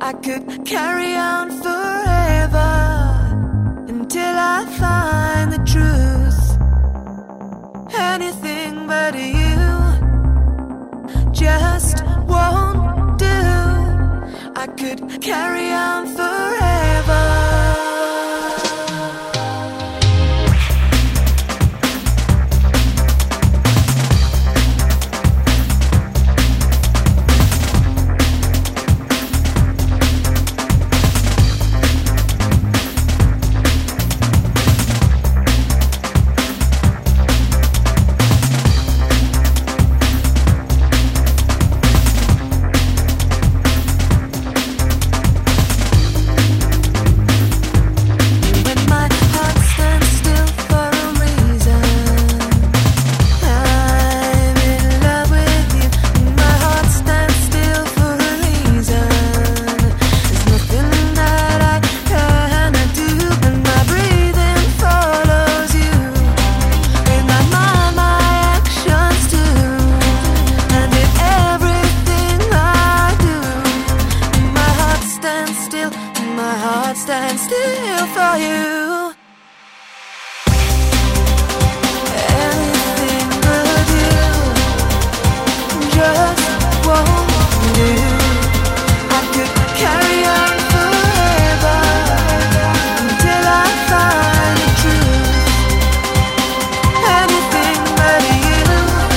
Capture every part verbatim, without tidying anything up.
I could carry on forever until I find the truth. Anything but you just won't do. I could carry on forever. Stand still for you. Anything but you just won't do. I could carry on forever until I find the truth. Anything but you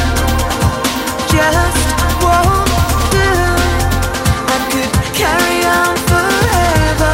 just won't do. I could carry on forever.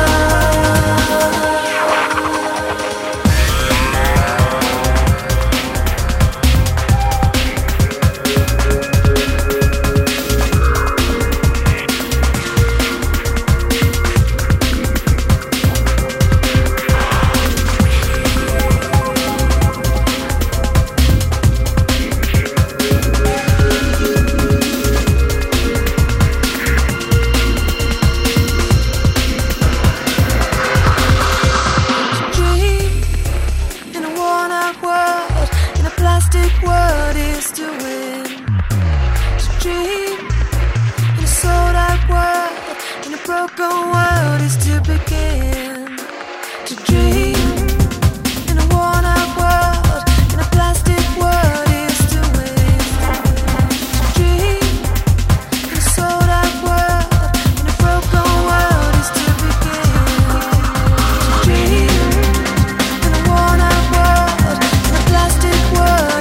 What is to win? To dream in a sold out world, in a broken world is to begin. To dream in a worn out world, in a plastic world is to win. To dream in a sold out world, in a broken world is to begin. To dream in a worn out world, in a plastic world.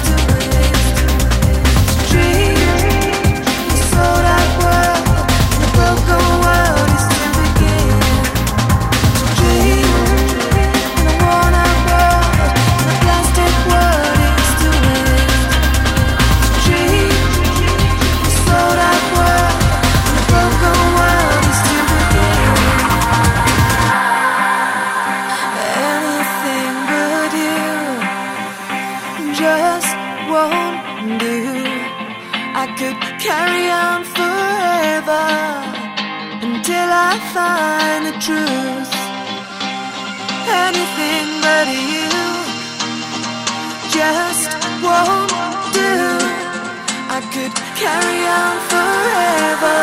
Just won't do. I could carry on forever until I find the truth. Anything but you just won't do. I could carry on forever.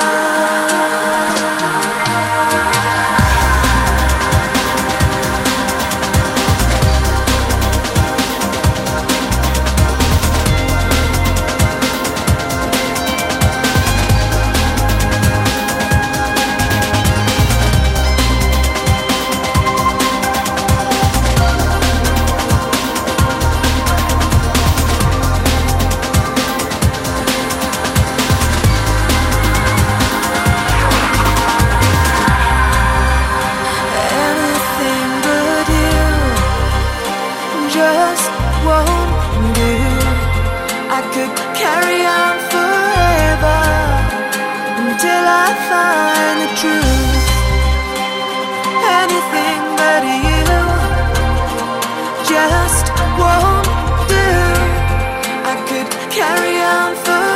Just won't do. I could carry on forever until I find the truth. Anything but you just won't do. I could carry on forever.